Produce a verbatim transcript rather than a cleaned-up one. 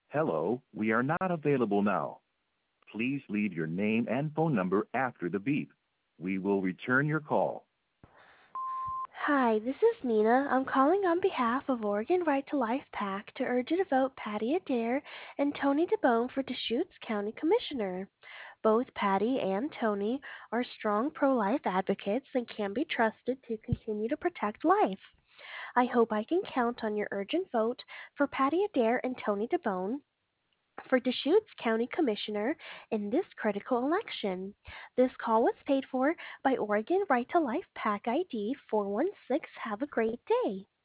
Hello, we are not available now. Please leave your name and phone number after the beep. We will return your call. Hi, this is Nina. I'm calling on behalf of Oregon Right to Life PAC to urge you to vote Patty Adair and Tony DeBone for Deschutes County Commissioner. Both Patty and Tony are strong pro life advocates and can be trusted to continue to protect life. I hope I can count on your urgent vote for Patty Adair and Tony DeBone for Deschutes County Commissioner in this critical election. This call was paid for by Oregon Right to Life PAC I D four one six. Have a great day.